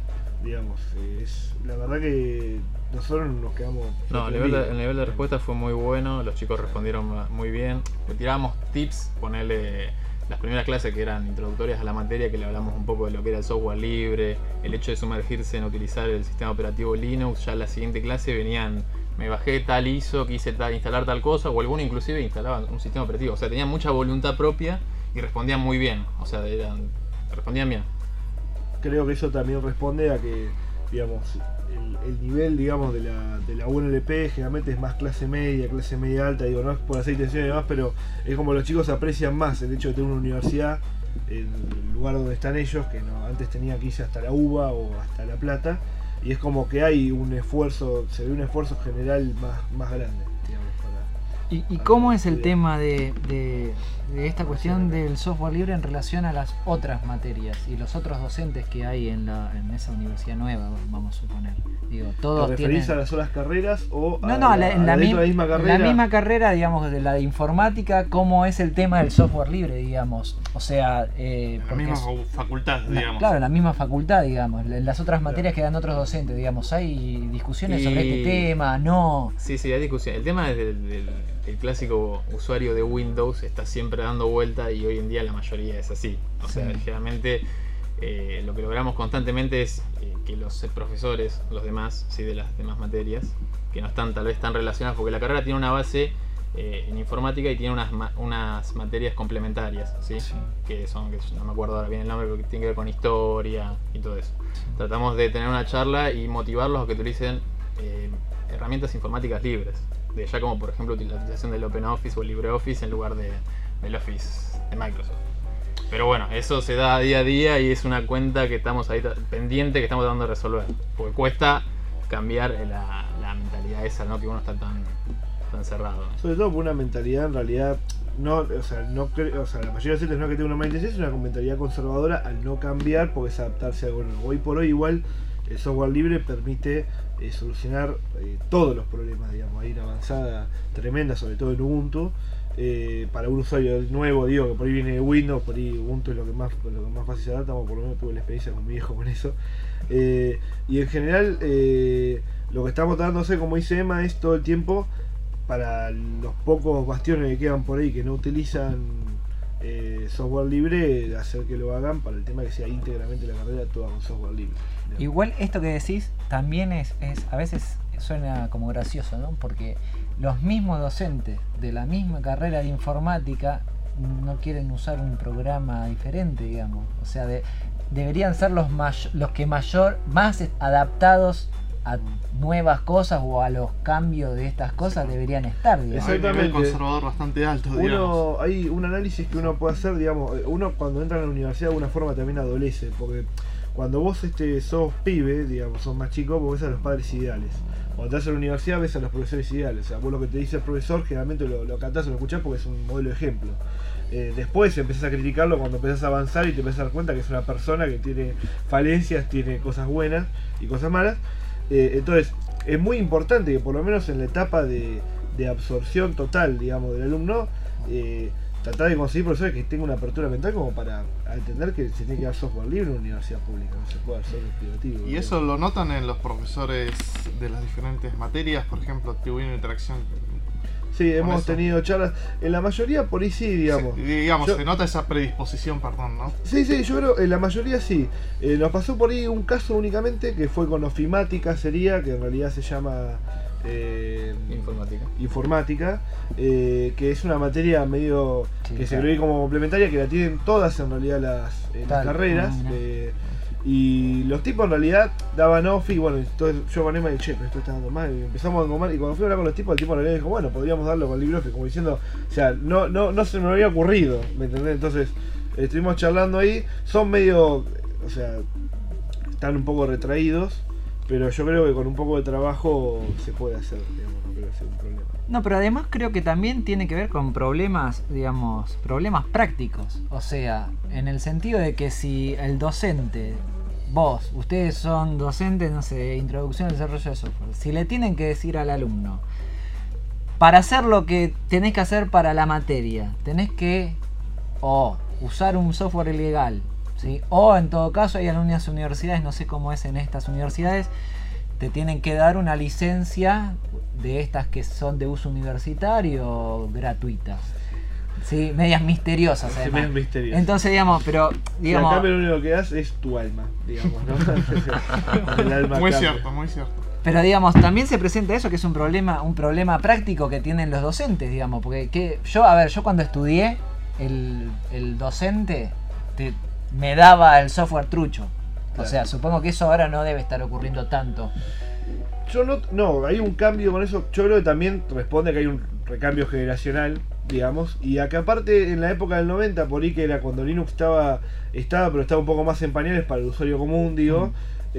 S17: digamos, eh, es la verdad que nosotros nos quedamos...
S4: No, el nivel, de, el nivel de respuesta fue muy bueno, los chicos respondieron muy bien. Le tirábamos tips, ponerle las primeras clases que eran introductorias a la materia, que le hablamos un poco de lo que era el software libre, el hecho de sumergirse en utilizar el sistema operativo Linux. Ya en la siguiente clase venían, me bajé tal I S O, quise tal, instalar tal cosa, o alguno inclusive instalaban un sistema operativo. O sea, tenían mucha voluntad propia y respondían muy bien. O sea, eran, respondían bien.
S17: Creo que eso también responde a que, digamos, el, el nivel, digamos, de la, de la U N L P generalmente es más clase media, clase media alta, digo, no es por hacer intención y demás, pero es como los chicos aprecian más el hecho de tener una universidad en el lugar donde están ellos, que no antes tenían que irse hasta la U B A o hasta La Plata, y es como que hay un esfuerzo, se ve un esfuerzo general más, más grande, digamos, para...
S3: ¿Y, y cómo es el tema de, de, de esta cuestión del software libre en relación a las otras materias y los otros docentes que hay en, la, en esa universidad nueva, vamos a suponer? Digo, todos
S17: ¿te referís
S3: tienen...
S17: a las otras carreras o a,
S3: no, no, a la, en la,
S17: a
S3: mi...
S17: la misma carrera?
S3: En la misma carrera, digamos, de la de informática, ¿cómo es el tema del software libre, digamos? O sea... Eh,
S5: en la misma es... facultad, digamos.
S3: La, claro, en la misma facultad, digamos. En las otras materias que dan otros docentes, digamos. ¿Hay discusiones y... sobre este tema? No.
S4: Sí, sí, hay discusión. El tema es del... del... el clásico usuario de Windows está siempre dando vuelta y hoy en día la mayoría es así. O sea, sí. generalmente eh, lo que logramos constantemente es eh, que los profesores, los demás, sí, de las demás materias, que no están tal vez tan relacionadas, porque la carrera tiene una base eh, en informática y tiene unas, unas materias complementarias, ¿sí? Sí. que son, que no me acuerdo ahora bien el nombre, pero que tiene que ver con historia y todo eso. Sí. Tratamos de tener una charla y motivarlos a que utilicen eh, herramientas informáticas libres. De ya como por ejemplo la utilización del OpenOffice o el LibreOffice en lugar de, del Office de Microsoft. Pero bueno, eso se da día a día y es una cuenta que estamos ahí pendiente, que estamos tratando de resolver. Porque cuesta cambiar la, la mentalidad esa, ¿no? Que uno está tan, tan cerrado, ¿no?
S17: Sobre todo por una mentalidad en realidad, no, o sea, no cre o sea, la mayoría de gente no es que tenga una mala intención, es una mentalidad conservadora al no cambiar porque es adaptarse a algo nuevo. Hoy por hoy igual el software libre permite eh, solucionar eh, todos los problemas, digamos, hay una avanzada tremenda, sobre todo en Ubuntu, eh, para un usuario nuevo, digo, que por ahí viene de Windows, por ahí Ubuntu es lo que más, lo que más fácil se adapta, o por lo menos tuve la experiencia con mi viejo con eso, eh, y en general eh, lo que estamos tratando de hacer, como dice Emma, es todo el tiempo para los pocos bastiones que quedan por ahí que no utilizan eh, software libre, hacer que lo hagan para el tema que sea íntegramente la carrera toda con software libre.
S3: Igual esto que decís también es, es a veces suena como gracioso, ¿no? Porque los mismos docentes de la misma carrera de informática no quieren usar un programa diferente, digamos. O sea, de, deberían ser los, los que mayor más adaptados a nuevas cosas o a los cambios de estas cosas deberían estar, digamos.
S17: Exactamente.
S5: Hay un conservador bastante alto,
S17: uno,
S5: digamos.
S17: Hay un análisis que uno puede hacer, digamos, uno cuando entra a la universidad de alguna forma también adolece, porque cuando vos este, sos pibe, digamos, sos más chico, vos ves a los padres ideales. Cuando te vas a la universidad ves a los profesores ideales. O sea, vos lo que te dice el profesor generalmente lo, lo acatás o lo escuchás porque es un modelo de ejemplo. Eh, después empezás a criticarlo cuando empezás a avanzar y te empezás a dar cuenta que es una persona que tiene falencias, tiene cosas buenas y cosas malas. Eh, entonces, es muy importante que por lo menos en la etapa de, de absorción total, digamos, del alumno, eh, tratar de conseguir profesores que tengan una apertura mental como para entender que se tiene que dar software libre en una universidad pública, no se puede hacer privativo.
S5: ¿Y eso lo notan en los profesores de las diferentes materias? Por ejemplo, ¿tuvieron interacción?
S17: Sí, hemos eso? tenido charlas. En la mayoría por ahí sí, digamos.
S5: Sí, digamos,
S17: yo,
S5: se nota esa predisposición, perdón, ¿no?
S17: Sí, sí, yo creo en la mayoría sí. Eh, nos pasó por ahí un caso únicamente que fue con ofimática, sería, que en realidad se llama... Eh,
S4: informática
S17: informática eh, que es una materia medio sí, que claro. se ve como complementaria, que la tienen todas en realidad las, eh, las carreras, no, no. Eh, y los tipos en realidad daban off y bueno, entonces yo con Emma y che, pero esto está dando mal, y empezamos a comer, y cuando fui a hablar con los tipos, el tipo en realidad dijo, bueno, podríamos darlo con LibreOffice, como diciendo, o sea, no, no, no se me había ocurrido, ¿me entendés? Entonces estuvimos charlando ahí, son medio, o sea, están un poco retraídos, pero yo creo que con un poco de trabajo se puede hacer, digamos, no creo que sea un problema.
S3: No, pero además creo que también tiene que ver con problemas, digamos, problemas prácticos. O sea, en el sentido de que si el docente, vos, ustedes son docentes, no sé, introducción al desarrollo de software, si le tienen que decir al alumno, para hacer lo que tenés que hacer para la materia, tenés que o usar un software ilegal ¿sí? O en todo caso hay algunas universidades, no sé cómo es en estas universidades, te tienen que dar una licencia de estas que son de uso universitario gratuitas. Sí, medias misteriosas además.
S17: Medias misteriosas.
S3: Entonces, digamos, pero digamos.
S17: Si acá lo único que das es tu alma, digamos, ¿no? El alma
S5: muy
S17: cambia.
S5: cierto, muy cierto.
S3: Pero digamos, también se presenta eso que es un problema, un problema práctico que tienen los docentes, digamos, porque que yo, a ver, yo cuando estudié, el, el docente te, me daba el software trucho.
S17: Claro.
S3: O sea, supongo que eso ahora no debe estar ocurriendo tanto.
S17: Yo no, no, hay un cambio con eso. Yo creo que también responde a que hay un recambio generacional, digamos. Y acá aparte, en la época del noventa, por ahí que era cuando Linux estaba, estaba pero estaba un poco más en pañales para el usuario común, digo. Mm.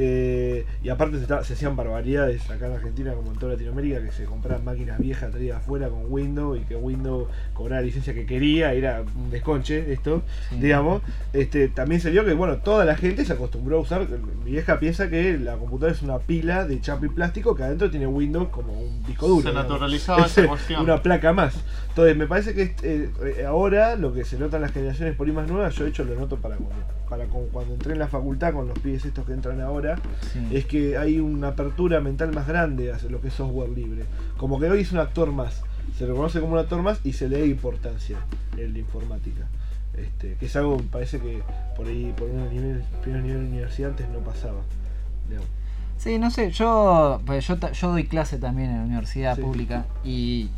S17: Eh, y aparte se, está, se hacían barbaridades acá en Argentina como en toda Latinoamérica, que se compraban máquinas viejas traídas afuera con Windows y que Windows cobraba la licencia que quería, era un desconche esto, sí. digamos. Este, también se vio que bueno, toda la gente se acostumbró a usar, mi vieja piensa que la computadora es una pila de chapa y plástico que adentro tiene Windows como un disco duro.
S5: Se naturalizaba esa cuestión.
S17: Una placa más. Entonces me parece que eh, ahora lo que se nota en las generaciones por ahí más nuevas, yo de hecho lo noto para cuando, para cuando entré en la facultad con los pibes estos que entran ahora, sí. es que hay una apertura mental más grande hacia lo que es software libre. Como que hoy es un actor más, se lo conoce como un actor más y se le da importancia en la informática. Este, que es algo que me parece que por ahí, por un nivel, primer nivel de universidad antes no pasaba. Digamos.
S3: Sí, no sé, yo, pues yo, yo doy clase también en la universidad sí. pública y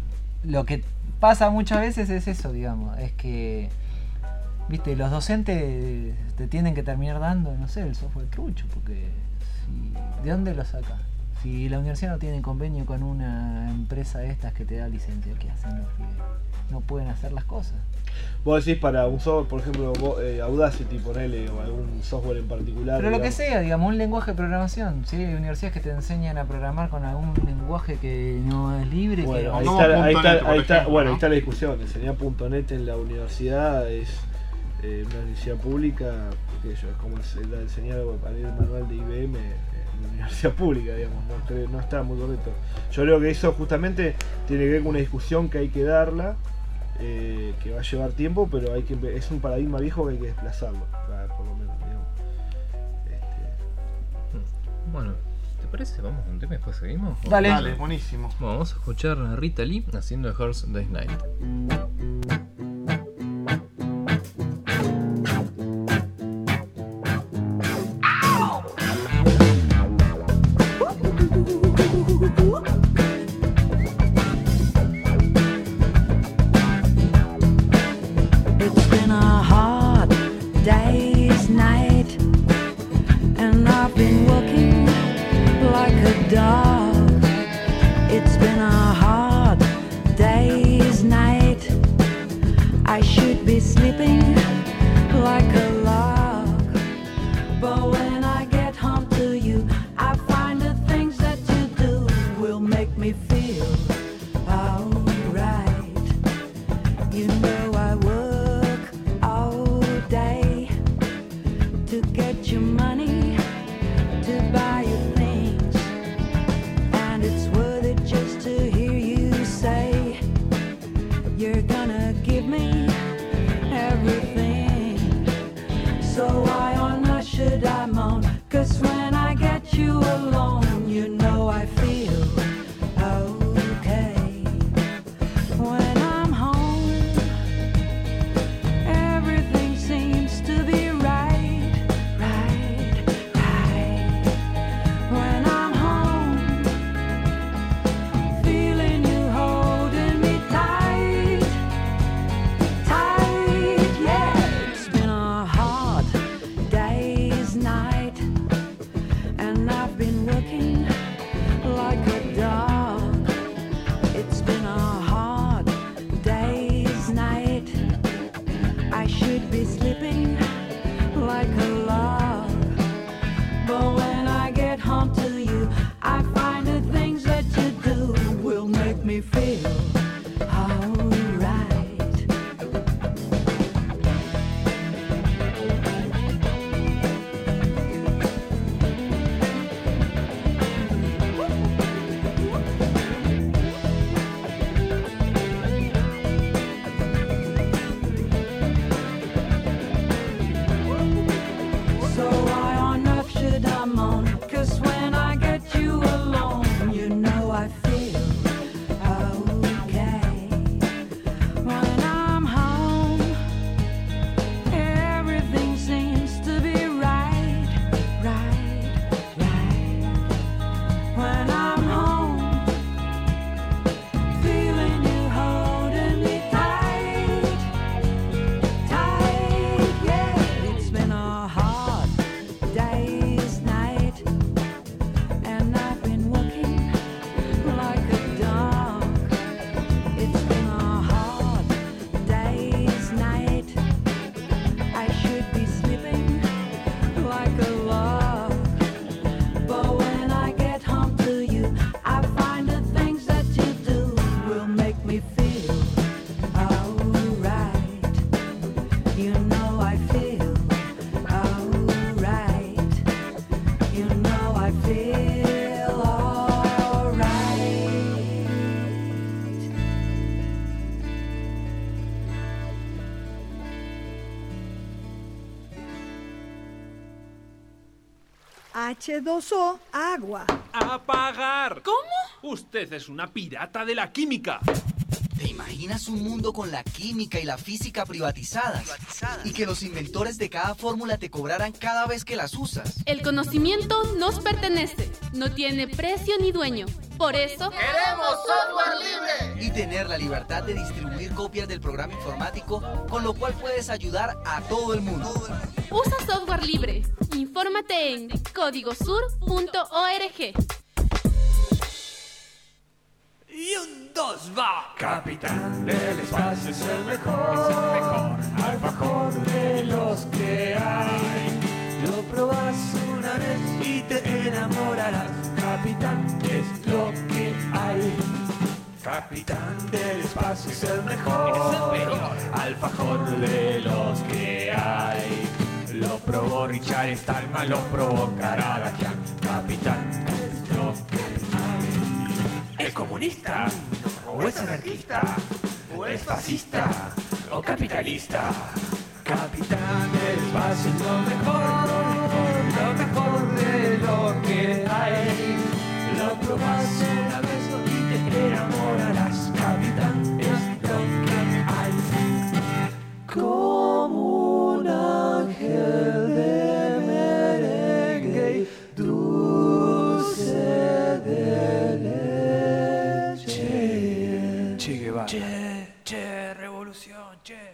S3: lo que pasa muchas veces es eso, digamos, es que viste, los docentes te tienen que terminar dando, no sé, el software trucho, porque si, ¿de dónde lo sacas? Si la universidad no tiene convenio con una empresa de estas que te da licencia, ¿qué hacen los pibes? No pueden hacer las cosas.
S17: Vos decís para un software, por ejemplo, eh, Audacity, ponele, o algún software en particular.
S3: Pero
S17: digamos.
S3: Lo que sea, digamos, un lenguaje de programación. ¿Sí? Hay universidades que te enseñan a programar con algún lenguaje que no es libre.
S17: Bueno,
S3: que
S17: ahí,
S3: no
S17: está, ahí, está,
S3: net,
S17: ahí, está,
S3: ejemplo,
S17: bueno
S3: ¿no?
S17: ahí está la discusión. Enseñar punto net en la universidad es eh, una universidad pública, porque yo, es como enseñar el manual de I B M en una universidad pública, digamos, no, no está muy correcto. Yo creo que eso justamente tiene que ver con una discusión que hay que darla. Eh, que va a llevar tiempo, pero hay que es un paradigma viejo que hay que desplazarlo, por lo menos, digamos.
S18: Este... Bueno, ¿te parece? Vamos a un tema y después seguimos.
S3: Dale,
S5: Dale, buenísimo.
S18: Bueno, vamos a escuchar a Rita Lee haciendo A Hard Day's Night.
S19: sleeping like a log. But when I get home to you, I find the things that you do will make me feel alright. You know I feel alright. You know I feel alright.
S20: H dos O, agua.
S13: ¡Apagar! ¿Cómo? Usted es una pirata de la química.
S14: ¿Te imaginas un mundo con la química y la física privatizadas? Y que los inventores de cada fórmula te cobraran cada vez que las usas.
S15: El conocimiento nos pertenece, no tiene precio ni dueño. Por eso
S14: ¡queremos software libre! Y tener la libertad de distribuir copias del programa informático, con lo cual puedes ayudar a todo el mundo.
S15: Usa software libre. Infórmate en código sur punto org.
S21: Y un dos va. Capitán del espacio es el mejor, es el mejor alfajor de los que hay. Lo probás una vez y te enamorarás. Capitán es lo que hay. Capitán del espacio es el mejor, es el mejor alfajor de los que hay. Lo probó Richard Stallman, lo probó Karadakian. Capitán es lo que hay. ¿Es comunista? ¿O es anarquista? ¿O es fascista? ¿O capitalista? Capitán del espacio es lo mejor, lo mejor de lo que hay. Lo probás una vez y te enamorarás. Capitán es lo que hay. Como un ángel de merengue, dulce de leche. Che Guevara. Che, che, revolución, che.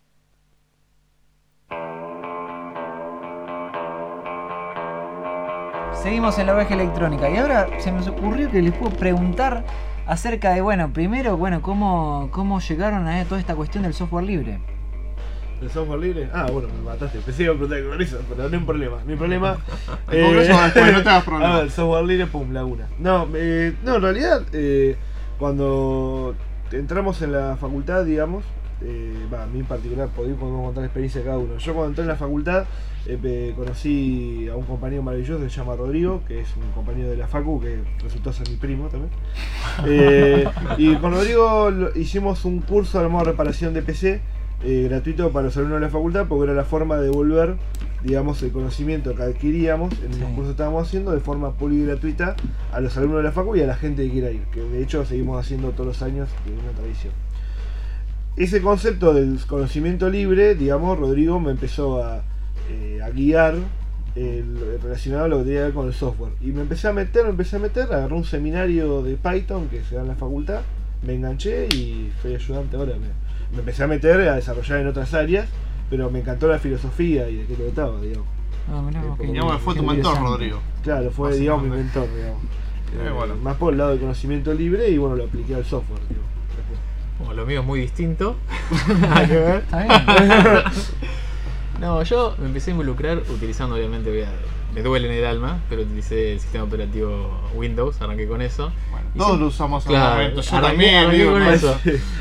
S3: Seguimos en la oveja electrónica y ahora se me ocurrió que les puedo preguntar acerca de, bueno, primero, bueno, cómo, cómo llegaron a toda esta cuestión del software libre.
S17: ¿El software libre? Ah, bueno, me mataste. Pensé que iba a preguntar con eso, pero no hay un problema. Mi problema.
S5: El Congreso va después, no te hagas problema.
S17: A ver, software libre, pum, laguna. No, eh, no en realidad, eh, cuando entramos en la facultad, digamos, eh, bah, a mí en particular, podemos contar la experiencia de cada uno. Yo cuando entré en la facultad, eh, conocí a un compañero maravilloso que se llama Rodrigo, que es un compañero de la facu, que resultó ser mi primo también. Eh, y con Rodrigo lo, hicimos un curso de reparación de P C. Eh, gratuito para los alumnos de la facultad, porque era la forma de devolver, digamos, el conocimiento que adquiríamos en sí. los cursos que estábamos haciendo de forma pura y gratuita a los alumnos de la facultad y a la gente que quiera ir, que de hecho seguimos haciendo todos los años, de una tradición. Ese concepto del conocimiento libre, digamos, Rodrigo me empezó a, eh, a guiar el, relacionado a lo que tenía que ver con el software, y me empecé a meter, me empecé a meter, agarré un seminario de Python que se da en la facultad, me enganché y fui ayudante ahora. Me, Me empecé a meter a desarrollar en otras áreas, pero me encantó la filosofía y de qué trataba, digamos.
S3: Ah, mirá,
S17: eh,
S3: okay.
S5: Digamos que fue tu mentor, Rodrigo.
S17: Claro, fue, digamos, mi mentor, digamos. Eh, bueno. Más por el lado del conocimiento libre y bueno, lo apliqué al software, digamos.
S4: Como lo mío es muy distinto.
S17: Nada que ver.
S3: Está bien.
S4: No, yo me empecé a involucrar utilizando, obviamente, voy a, me duele en el alma, pero utilicé el sistema operativo Windows, arranqué con eso.
S5: Bueno, todos siempre, lo usamos en
S4: claro,
S5: un momento, yo
S4: arranqué,
S5: también,
S4: arranqué
S5: digo,
S4: con
S5: no
S4: eso.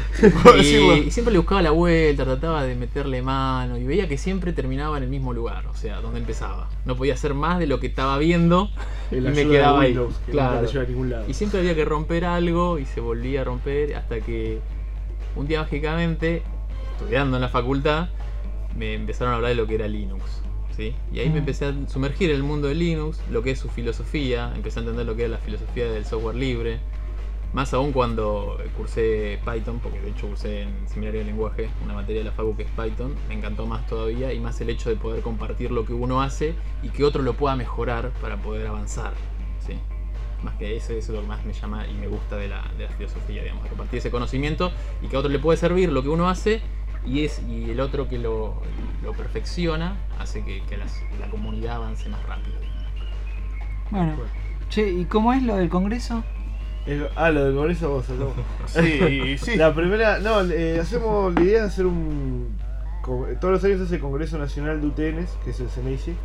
S5: y,
S4: y siempre le buscaba la vuelta, trataba de meterle mano y veía que siempre terminaba en el mismo lugar, o sea, donde empezaba. No podía hacer más de lo que estaba viendo y me quedaba ahí.
S17: Windows, que
S4: claro.
S17: no te lleva a ningún lado.
S4: Y siempre había que romper algo y se volvía a romper hasta que un día mágicamente, estudiando en la facultad, me empezaron a hablar de lo que era Linux, ¿sí? Y ahí me empecé a sumergir en el mundo de Linux, lo que es su filosofía, empecé a entender lo que era la filosofía del software libre, más aún cuando cursé Python, porque de hecho cursé en seminario de lenguaje, una materia de la facu que es Python, me encantó más todavía, y más el hecho de poder compartir lo que uno hace y que otro lo pueda mejorar para poder avanzar, ¿sí? Más que eso, eso es lo que más me llama y me gusta de la, de la filosofía, digamos, de compartir ese conocimiento y que a otro le puede servir lo que uno hace. Y, es, y el otro que lo, lo perfecciona hace que, que las, la comunidad avance más rápido.
S3: Bueno, che, ¿y cómo es lo del Congreso?
S17: El, ah, lo del Congreso vos, ¿no?
S5: Sí, sí.
S17: La primera, no, eh, hacemos, la idea es hacer un, con- todos los años se hace el Congreso Nacional de U T Ns, que es el Ceneici,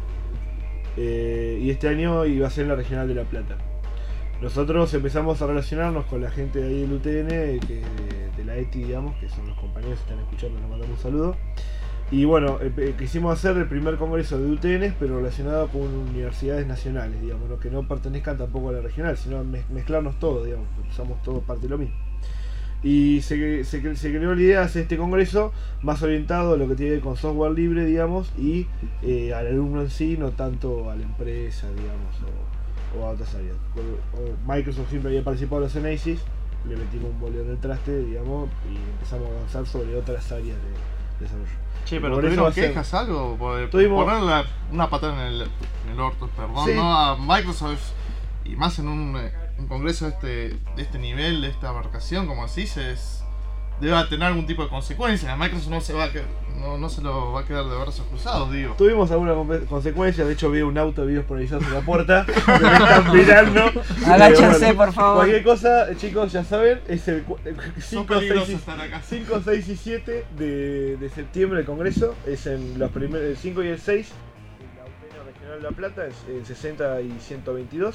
S17: eh, y este año iba a ser la Regional de La Plata. Nosotros empezamos a relacionarnos con la gente de ahí del U T N, que de, de la E T I, digamos, que son los compañeros que están escuchando, les mandamos un saludo. Y bueno, eh, quisimos hacer el primer congreso de U T Ns, pero relacionado con universidades nacionales, digamos, ¿no? Que no pertenezcan tampoco a la regional, sino mez- mezclarnos todos, digamos, porque somos todos parte de lo mismo. Y se, se, se creó la idea de hacer este congreso más orientado a lo que tiene que ver con software libre, digamos, y eh, al alumno en sí, no tanto a la empresa, digamos, o, o a otras áreas. O- o Microsoft siempre había participado en los Ceneicis, le metimos un boleo en el traste, digamos, y empezamos a avanzar sobre otras áreas de desarrollo.
S5: Che,
S17: El
S5: pero
S17: congreso
S5: ¿tuvieron
S17: va a ser-
S5: quejas, algo? Por
S17: Tuvimos-
S5: ponerle una patada en el, en el orto, perdón,
S17: Sí.
S5: ¿no? A Microsoft, y más en un, eh, un congreso de este, de este nivel, de esta abarcación, como decís, es, debe tener algún tipo de consecuencias. A Microsoft no se, va a que- no, no se lo va a quedar de brazos cruzados, digo.
S17: Tuvimos alguna conve- consecuencia, de hecho vi un auto de videos polarizados en la puerta, que me están mirando.
S3: Agáchense,
S17: Eh,
S3: por favor.
S17: Cualquier cosa, chicos, ya saben, es el cinco,
S5: peligrosos
S17: seis,
S5: estar acá.
S17: cinco, seis y siete de, de septiembre el congreso, es en los primeros, el cinco y el seis, en la U T N Regional de La Plata, es el sesenta y ciento veintidós,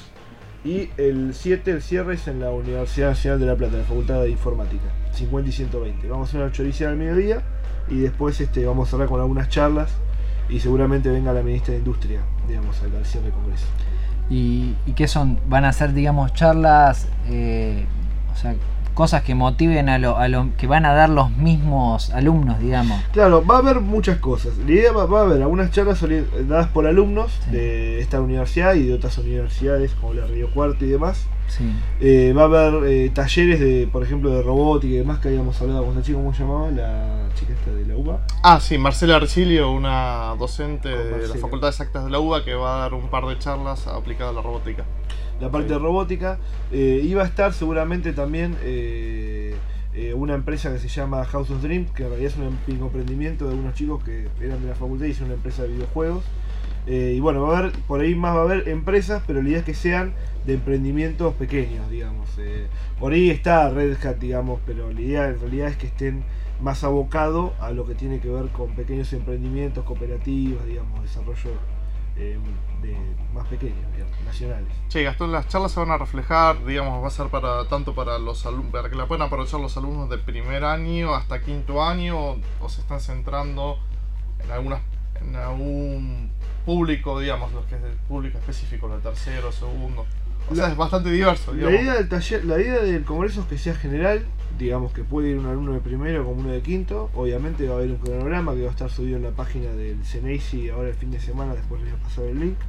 S17: y el siete, el cierre, es en la Universidad Nacional de La Plata, en la Facultad de Informática, cincuenta y ciento veinte. Vamos a hacer una choricia al mediodía, y después este, vamos a cerrar con algunas charlas, y seguramente venga la ministra de Industria, digamos, al, al cierre del congreso.
S3: ¿Y, y qué son? ¿Van a ser, digamos, charlas, eh, o sea, cosas que motiven a lo, a lo que van a dar los mismos alumnos, digamos?
S17: Claro, va a haber muchas cosas. La idea va, va a haber algunas charlas ori- dadas por alumnos de esta universidad y de otras universidades como la Río Cuarto y demás.
S3: Sí.
S17: Eh, va a haber eh, talleres de, por ejemplo, de robótica y demás que habíamos hablado con esta chica, ¿cómo se llamaba? La chica esta de la U B A.
S5: Ah, sí, Marcela Arcilio, una docente
S17: Con
S5: de la
S17: Marcela.
S5: Facultad de Exactas de la U B A que va a dar un par de charlas aplicadas a la robótica.
S17: La parte de robótica. Eh, iba a estar seguramente también eh, eh, una empresa que se llama House of Dreams, que en realidad es un em- emprendimiento de unos chicos que eran de la facultad y hicieron una empresa de videojuegos. Eh, y bueno, va a haber, por ahí más va a haber empresas, pero la idea es que sean de emprendimientos pequeños, digamos. Eh, por ahí está Red Hat, digamos, pero la idea en realidad es que estén más abocados a lo que tiene que ver con pequeños emprendimientos, cooperativas, digamos, desarrollo eh, de, más pequeños, digamos, nacionales.
S5: Che, Gastón, las charlas se van a reflejar, digamos, va a ser para tanto para los alumnos, para que la puedan aprovechar los alumnos de primer año hasta quinto año, o, o se están centrando en algunas, en algún público, digamos, los que es el público específico, el tercero, segundo. O sea,
S17: La-
S5: es bastante diverso,
S17: La
S5: digamos.
S17: idea del taller, la idea del congreso es que sea general, digamos que puede ir un alumno de primero como uno de quinto. Obviamente va a haber un cronograma que va a estar subido en la página del Ceneici ahora el fin de semana, después les voy a pasar el link.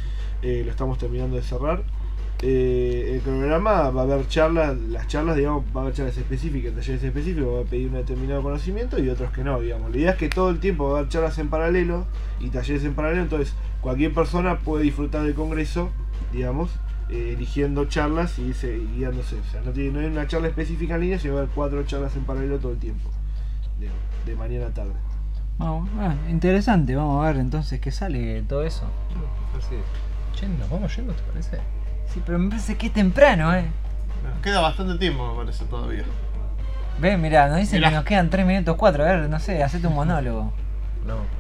S17: Eh, lo estamos terminando de cerrar. Eh, el cronograma va a haber charlas, las charlas, digamos, va a haber charlas específicas, talleres específicos, va a pedir un determinado conocimiento y otros que no, digamos. La idea es que todo el tiempo va a haber charlas en paralelo y talleres en paralelo, entonces cualquier persona puede disfrutar del congreso, digamos, eh, eligiendo charlas y irse guiándose. O sea, no, tiene, no hay una charla específica en línea, sino va a haber cuatro charlas en paralelo todo el tiempo, digamos, de mañana a tarde.
S3: Vamos, ah, interesante, vamos a ver entonces qué sale de todo eso.
S18: Así es. Che, ¿nos vamos yendo, te parece?
S3: Sí, pero me parece que es temprano, eh.
S5: Nos queda bastante tiempo, me parece, todavía.
S3: Ve, mirá, nos dicen
S5: Mirá.
S3: que nos quedan tres minutos cuatro, a ver, no sé, hacete un monólogo.
S18: No.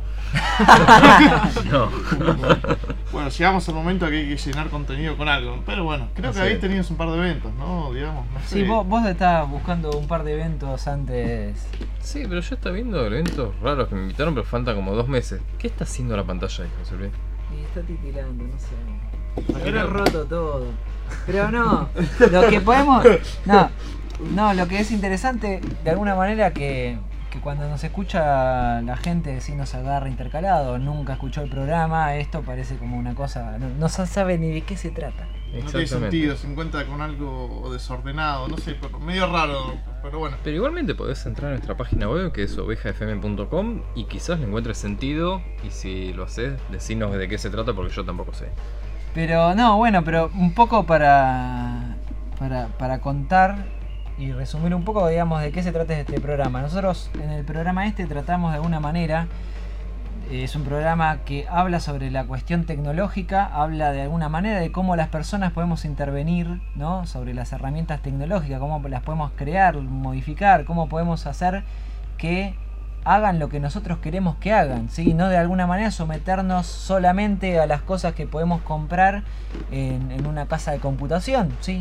S5: No. Bueno, llegamos al momento que hay que llenar contenido con algo. Pero bueno, creo que
S18: Así
S5: habéis
S18: es.
S5: tenido un par de eventos, ¿no? Digamos, no sé.
S3: Sí, vos, vos estabas buscando un par de eventos antes.
S18: Sí, pero yo estaba viendo eventos raros que me invitaron, pero faltan como dos meses. ¿Qué está haciendo la pantalla ahí, José Luis?
S3: Y está titilando, no sé. Habrá roto todo. Pero no, lo que podemos. No, no, lo que es interesante, de alguna manera, que, que cuando nos escucha la gente, si nos agarra intercalado, nunca escuchó el programa, esto parece como una cosa. No, no se sabe ni de qué se trata.
S5: No tiene sentido, se encuentra con algo desordenado, no sé, pero medio raro, pero bueno.
S18: Pero igualmente podés entrar a nuestra página web, que es oveja f m punto com, y quizás le encuentres sentido, y si lo haces, decinos de qué se trata, porque yo tampoco sé.
S3: Pero no, bueno, pero un poco para, para, para contar y resumir un poco, digamos, de qué se trata este programa. Nosotros en el programa este tratamos de alguna manera, eh, es un programa que habla sobre la cuestión tecnológica, habla de alguna manera de cómo las personas podemos intervenir, ¿no? Sobre las herramientas tecnológicas, cómo las podemos crear, modificar, cómo podemos hacer que hagan lo que nosotros queremos que hagan, ¿sí? No de alguna manera someternos solamente a las cosas que podemos comprar en, en una casa de computación, ¿sí?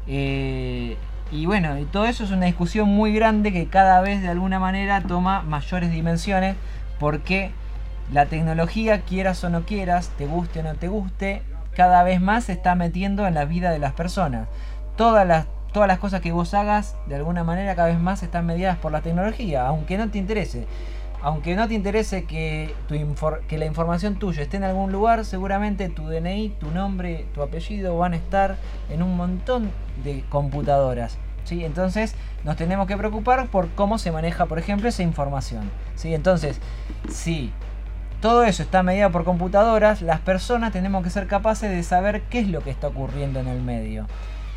S3: Eh, y bueno, y todo eso es una discusión muy grande que cada vez de alguna manera toma mayores dimensiones, porque la tecnología, quieras o no quieras, te guste o no te guste, cada vez más se está metiendo en la vida de las personas. Todas las Todas las cosas que vos hagas, de alguna manera, cada vez más están mediadas por la tecnología, aunque no te interese. Aunque no te interese que, tu infor que la información tuya esté en algún lugar, seguramente tu D N I, tu nombre, tu apellido van a estar en un montón de computadoras, ¿sí? Entonces nos tenemos que preocupar por cómo se maneja, por ejemplo, esa información, ¿sí? Entonces, si todo eso está mediado por computadoras, las personas tenemos que ser capaces de saber qué es lo que está ocurriendo en el medio.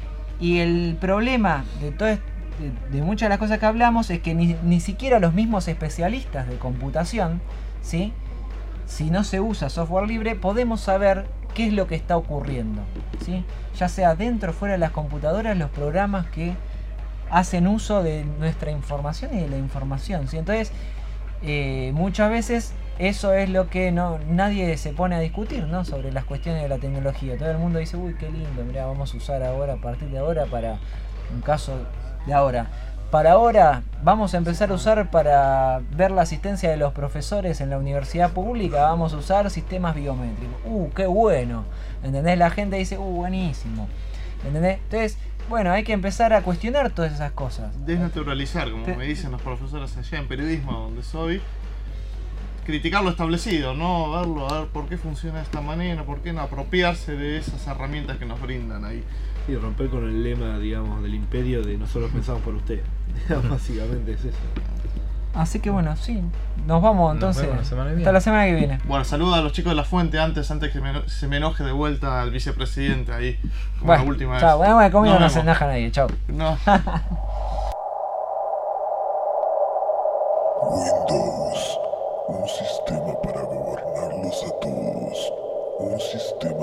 S3: Y el problema de, todo de, de muchas de las cosas que hablamos es que ni, ni siquiera los mismos especialistas de computación, ¿sí? Si no se usa software libre, podemos saber qué es lo que está ocurriendo, ¿sí? Ya sea dentro o fuera de las computadoras, los programas que hacen uso de nuestra información y de la información, ¿sí? Entonces, eh, muchas veces eso es lo que no nadie se pone a discutir, ¿no? Sobre las cuestiones de la tecnología. Todo el mundo dice, uy, qué lindo, mirá, vamos a usar ahora, a partir de ahora, para un caso de ahora. Para ahora vamos a empezar a usar para ver la asistencia de los profesores en la universidad pública, vamos a usar sistemas biométricos. Uh, qué bueno. ¿Entendés? La gente dice, uh, buenísimo. ¿Entendés? Entonces, bueno, hay que empezar a cuestionar todas esas cosas.
S5: Desnaturalizar, como me dicen los profesores allá en periodismo, donde soy. Criticar lo establecido, no verlo, a ver por qué funciona de esta manera, por qué no apropiarse de esas herramientas que nos brindan ahí.
S17: Y romper con el lema, digamos, del imperio de nosotros pensamos por usted. Básicamente es eso.
S3: Así que bueno, sí, nos vamos entonces.
S18: Nos vemos la semana que viene.
S3: Hasta la semana que viene.
S5: Bueno, saluda a los chicos de La Fuente antes, antes que me, se me enoje de vuelta al vicepresidente ahí, como
S3: bueno,
S5: la última
S3: chao,
S5: vez.
S3: Bueno, bueno, conmigo
S5: no,
S3: no se enoja nadie, chao.
S5: No.
S2: Windows, un sistema para gobernarlos a todos, un sistema